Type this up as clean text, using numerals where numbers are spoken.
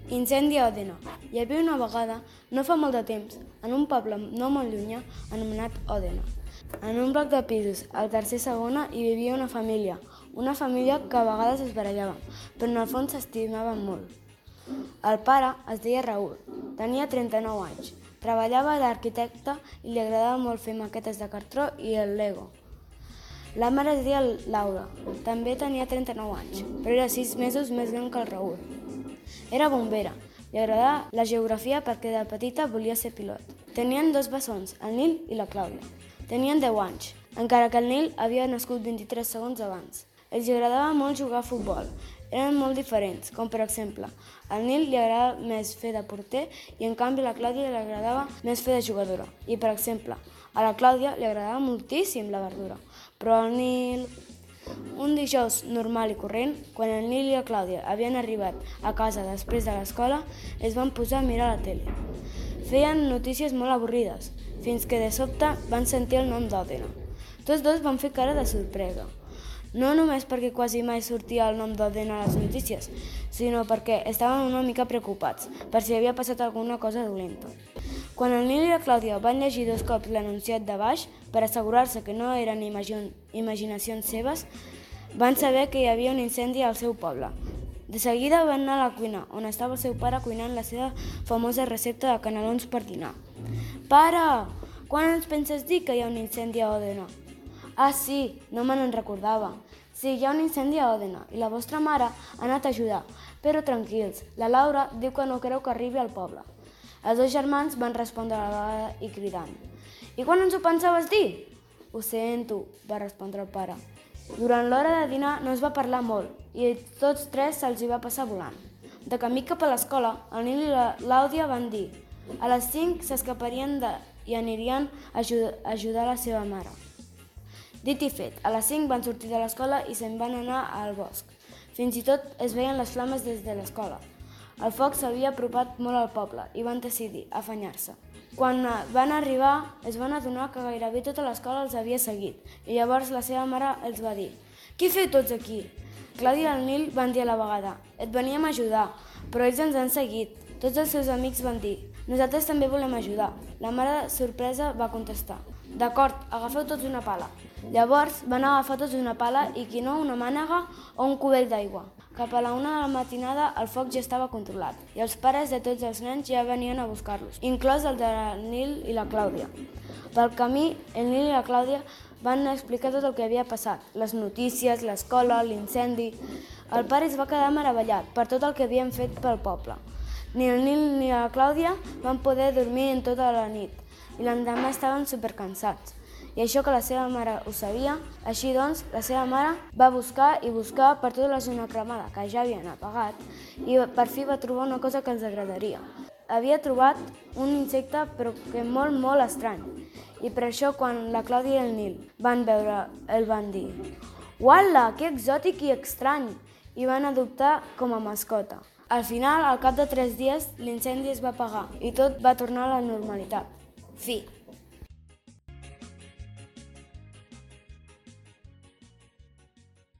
Incendi a Òdena. Hi havia una vegada, no fa molt de temps, en un poble no molt llunyà anomenat Òdena. En un bloc de pisos, al tercer segona, hi vivia una família que a vegades es barallava, però en el fons s'estimaven molt. El pare es deia Raül, tenia 39 anys, treballava d'arquitecte i li agradava molt fer maquetes de cartró i el Lego. La mare es deia Laura, també tenia 39 anys, però era 6 mesos més gran que el Raül. Era bombera, li agradava la geografia perquè de petita volia ser pilot. Tenien 2 bessons, el Nil i la Clàudia. Tenien 10 anys, encara que el Nil havia nascut 23 segons abans. Els agradava molt jugar a futbol. Eren molt diferents, com per exemple, al Nil li agradava més fer de porter i en canvi a la Clàudia li agradava més fer de jugadora. I per exemple, a la Clàudia li agradava moltíssim la verdura, però al Nil... Un dijous normal i corrent, quan el Nil i la Clàudia havien arribat a casa després de l'escola, es van posar a mirar la tele. Feien notícies molt avorrides, fins que de sobte van sentir el nom d'Òdena. Tots dos van fer cara de sorpresa. No només perquè quasi mai sortia el nom d'Òdena a les notícies, sinó perquè estaven una mica preocupats per si havia passat alguna cosa dolenta. Quan el Nil i la Clàudia van llegir 2 cops l'anunciat de baix per assegurar-se que no eren imaginacions seves, van saber que hi havia un incendi al seu poble. De seguida van anar a la cuina, on estava el seu pare cuinant la seva famosa recepta de canelons per dinar. «Pare, quan ens penses dir que hi ha un incendi a Òdena?» «Ah, sí, no me n'en recordava. Sí, hi ha un incendi a Òdena i la vostra mare ha anat a ajudar, però tranquils, la Laura diu que no creu que arribi al poble». Els 2 germans van respondre a la vegada i cridant. «I quan ens ho pensaves dir?» «Ho sento», va respondre el pare. Durant l'hora de dinar no es va parlar molt i tots 3 se'ls hi va passar volant. De camí cap a l'escola, el Nil i la Clàudia van dir a les 5 s'escaparien i anirien a ajudar la seva mare. Dit i fet, a les 5 van sortir de l'escola i se'n van anar al bosc. Fins i tot es veien les flames des de l'escola. El foc s'havia apropat molt al poble i van decidir afanyar-se. Quan van arribar, es van adonar que gairebé tota l'escola els havia seguit i llavors la seva mare els va dir «Què feu tots aquí?» Clàudia i el Nil van dir a la vegada «Et veníem a ajudar, però ells ens han seguit». Tots els seus amics van dir «Nosaltres també volem ajudar». La mare, sorpresa, va contestar «D'acord, agafeu tots una pala». Llavors van agafar tots una pala i qui no una mànega o un cubell d'aigua. Cap a la 1 de la matinada el foc ja estava controlat i els pares de tots els nens ja venien a buscar-los, inclòs el de Nil i la Clàudia. Pel camí, el Nil i la Clàudia van explicar tot el que havia passat, les notícies, l'escola, l'incendi... El pare es va quedar meravellat per tot el que havien fet pel poble. Ni el Nil ni la Clàudia van poder dormir en tota la nit i l'endemà estaven supercansats. I això que la seva mare ho sabia, així doncs, la seva mare va buscar i buscar per tota la zona cremada, que ja havien apagat, i per fi va trobar una cosa que els agradaria. Havia trobat un insecte, però que molt estrany, i per això quan la Clàudia i el Nil van veure, el van dir «Uala, que exòtic i estrany!» i van adoptar com a mascota. Al final, al cap de 3 dies, l'incendi es va apagar i tot va tornar a la normalitat. Fi.